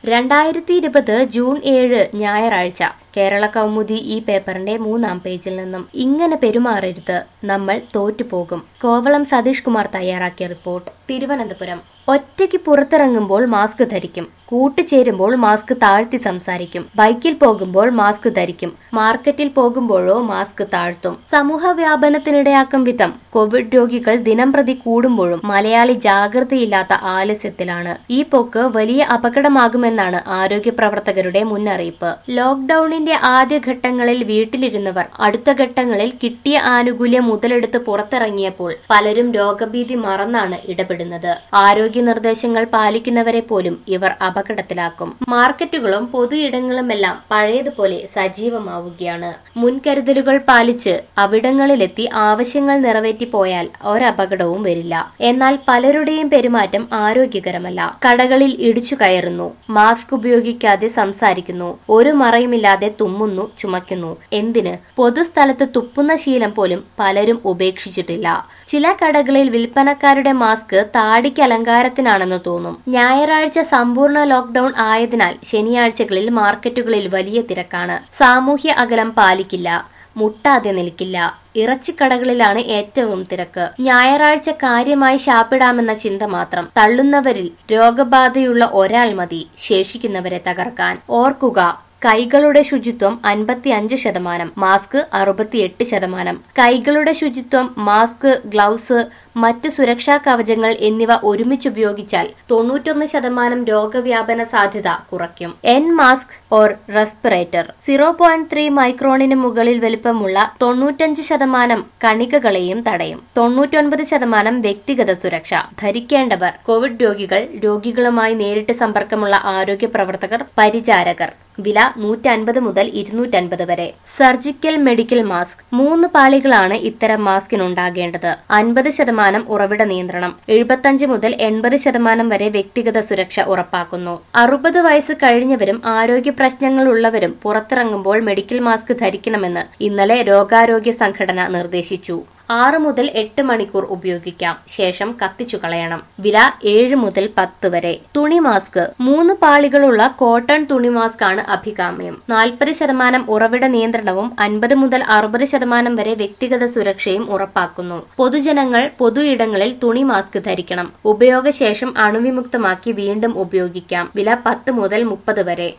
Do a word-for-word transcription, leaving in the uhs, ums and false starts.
രണ്ടായിരത്തി ഇരുപത് ജൂൺ ഏഴ് ഞായറാഴ്ച കേരള കൗമുദി ഈ പേപ്പറിന്റെ മൂന്നാം പേജിൽ നിന്നും ഇങ്ങനെ പെരുമാറരുത്, നമ്മൾ തോറ്റുപോകും. കോവളം സതീഷ് കുമാർ തയ്യാറാക്കിയ റിപ്പോർട്ട്. തിരുവനന്തപുരം. ഒറ്റയ്ക്ക് പുറത്തിറങ്ങുമ്പോൾ മാസ്ക് ധരിക്കും, കൂട്ടുചേരുമ്പോൾ മാസ്ക് താഴ്ത്തി സംസാരിക്കും, ബൈക്കിൽ പോകുമ്പോൾ മാസ്ക് ധരിക്കും, മാർക്കറ്റിൽ പോകുമ്പോഴോ മാസ്ക് താഴ്ത്തും. സമൂഹ വ്യാപനത്തിനിടയാക്കും വിധം കോവിഡ് രോഗികൾ ദിനം പ്രതി കൂടുമ്പോഴും മലയാളി ജാഗ്രതയില്ലാത്ത ആലസ്യത്തിലാണ്. ഈ പോക്ക് വലിയ അപകടമാകുമെന്നാണ് ആരോഗ്യ പ്രവർത്തകരുടെ മുന്നറിയിപ്പ്. ലോക്ഡൌണിന്റെ ആദ്യഘട്ടങ്ങളിൽ വീട്ടിലിരുന്നവർ അടുത്ത ഘട്ടങ്ങളിൽ കിട്ടിയ ആനുകൂല്യം മുതലെടുത്ത് പുറത്തിറങ്ങിയപ്പോൾ പലരും രോഗഭീതി മറന്നാണ് ഇടപെടുന്നത്. ആരോഗ്യ നിർദ്ദേശങ്ങൾ പാലിക്കുന്നവരെ പോലും ഇവർ അപകടത്തിലാക്കും. മാർക്കറ്റുകളും പൊതു ഇടങ്ങളുമെല്ലാം പഴയതുപോലെ സജീവമാവുകയാണ്. മുൻകരുതലുകൾ പാലിച്ച് അവിടങ്ങളിലെത്തി ആവശ്യങ്ങൾ നിറവേറ്റി പോയാൽ ഒരപകടവും വരില്ല. എന്നാൽ പലരുടെയും പെരുമാറ്റം ആരോഗ്യകരമല്ല. കടകളിൽ ഇടിച്ചു കയറുന്നു, മാസ്ക് ഉപയോഗിക്കാതെ സംസാരിക്കുന്നു, ഒരു മറയുമില്ലാതെ തുമ്മുന്നു, ചുമക്കുന്നു. എന്തിന്? പൊതുസ്ഥലത്ത് തുപ്പുന്ന ശീലം പോലും പലരും ഉപേക്ഷിച്ചിട്ടില്ല. ചില കടകളിൽ വിൽപ്പനക്കാരുടെ മാസ്ക് താടിക്ക് അലങ്കാരത്തിനാണെന്ന് തോന്നും. ഞായറാഴ്ച സമ്പൂർണ്ണ ലോക്ഡൌൺ ആയതിനാൽ ശനിയാഴ്ചകളിൽ മാർക്കറ്റുകളിൽ വലിയ തിരക്കാണ്. സാമൂഹ്യ അകലം പാലിക്കില്ല, മുട്ടാതെ നിൽക്കില്ല. ഇറച്ചിക്കടകളിലാണ് ഏറ്റവും തിരക്ക്. ഞായറാഴ്ച കാര്യമായി ശാപ്പിടാമെന്ന ചിന്ത മാത്രം. തള്ളുന്നവരിൽ രോഗബാധയുള്ള ഒരാൾ മതി ശേഷിക്കുന്നവരെ തകർക്കാൻ. ഓർക്കുക, കൈകളുടെ ശുചിത്വം അൻപത്തി അഞ്ച് ശതമാനം, മാസ്ക് അറുപത്തിയെട്ട് ശതമാനം. കൈകളുടെ ശുചിത്വം, മാസ്ക്, ഗ്ലൗസ്, മറ്റ് സുരക്ഷാ കവചങ്ങൾ എന്നിവ ഒരുമിച്ചുപയോഗിച്ചാൽ തൊണ്ണൂറ്റൊന്ന് ശതമാനം രോഗവ്യാപന സാധ്യത കുറയ്ക്കും. N mask or respirator zero point three മൈക്രോണിന് മുകളിൽ വലിപ്പമുള്ള തൊണ്ണൂറ്റഞ്ച് ശതമാനം കണികകളെയും തടയും. തൊണ്ണൂറ്റൊൻപത് ശതമാനം വ്യക്തിഗത സുരക്ഷ. ധരിക്കേണ്ടവർ കോവിഡ് രോഗികൾ, രോഗികളുമായി നേരിട്ട് സമ്പർക്കമുള്ള ആരോഗ്യ പ്രവർത്തകർ, പരിചാരകർ. വില നൂറ്റി അൻപത് മുതൽ ഇരുന്നൂറ്റൻപത് വരെ. Surgical medical mask. മൂന്ന് പാളികളാണ് ഇത്തരം മാസ്കിനുണ്ടാകേണ്ടത്. അൻപത് ശതമാനം ഉറവിട നിയന്ത്രണം. എഴുപത്തഞ്ച് മുതൽ എൺപത് ശതമാനം വരെ വ്യക്തിഗത സുരക്ഷ ഉറപ്പാക്കുന്നു. അറുപത് വയസ്സ് കഴിഞ്ഞവരും ആരോഗ്യ പ്രശ്നങ്ങളുള്ളവരും പുറത്തിറങ്ങുമ്പോൾ മെഡിക്കൽ മാസ്ക് ധരിക്കണമെന്ന് ഇന്നലെ രോഗാരോഗ്യ സംഘടന നിർദ്ദേശിച്ചു. ആറ് മുതൽ എട്ട് മണിക്കൂർ ഉപയോഗിക്കാം, ശേഷം കത്തിച്ചു കളയണം. വില ഏഴ് മുതൽ പത്ത് വരെ. തുണി മാസ്ക്. മൂന്ന് പാളികളുള്ള കോട്ടൺ തുണി മാസ്ക് ആണ് അഭികാമ്യം. നാൽപ്പത് ശതമാനം ഉറവിട നിയന്ത്രണവും അൻപത് മുതൽ അറുപത് ശതമാനം വരെ വ്യക്തിഗത സുരക്ഷയും ഉറപ്പാക്കുന്നു. പൊതുജനങ്ങൾ പൊതു ഇടങ്ങളിൽ തുണി മാസ്ക് ധരിക്കണം. ഉപയോഗശേഷം അണുവിമുക്തമാക്കി വീണ്ടും ഉപയോഗിക്കാം. വില പത്ത് മുതൽ മുപ്പത് വരെ.